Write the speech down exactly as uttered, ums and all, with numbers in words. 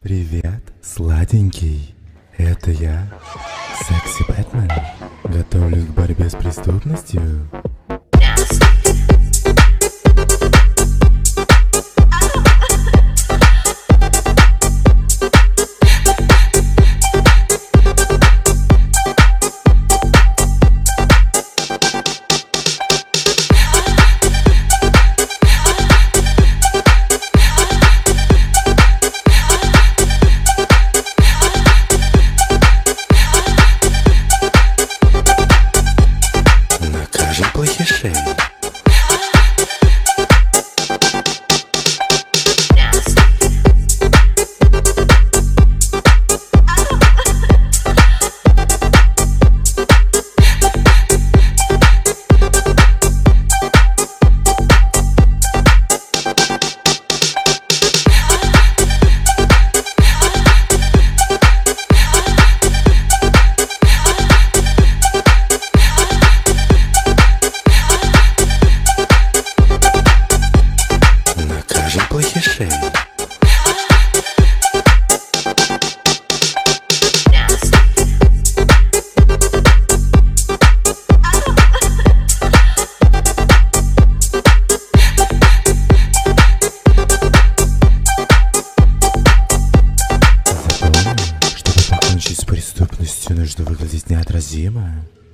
Привет, сладенький. Это я, Секси Бэтмен. Готовлюсь к борьбе с преступностью. Плохишей. Плохишей. Запомни, чтобы покончить с преступностью, нужно выглядеть неотразимо.